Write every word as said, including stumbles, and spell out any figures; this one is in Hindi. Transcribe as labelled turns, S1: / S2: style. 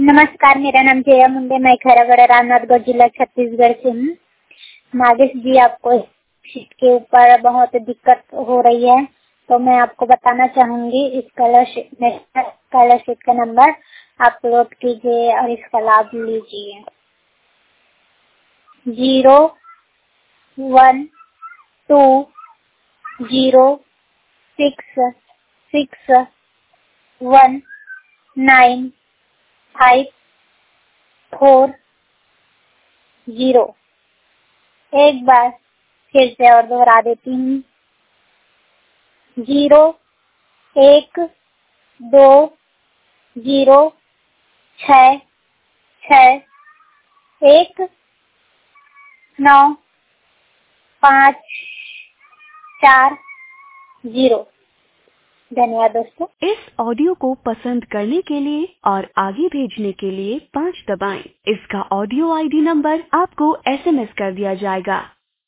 S1: नमस्कार, मेरा नाम जया मुंडे, मैं खैरागढ़ रामनाथगढ़ जिला छत्तीसगढ़ से हूँ। नागेश जी, आपको शीट के ऊपर बहुत दिक्कत हो रही है, तो मैं आपको बताना चाहूंगी। इस स्कॉलरशिप में स्कॉलरशिप का नंबर अपलोड कीजिए और इसका लाभ लीजिए। Zero one two zero six six one nine five four zero. एक बार फिर से और दोहरा देती हूँ। जीरो एक दो जीरो छ छ एक नौ पाँच चार जीरो। धन्यवाद दोस्तों।
S2: इस ऑडियो को पसंद करने के लिए और आगे भेजने के लिए पाँच दबाएं। इसका ऑडियो आईडी नंबर आपको एसएमएस कर दिया जाएगा।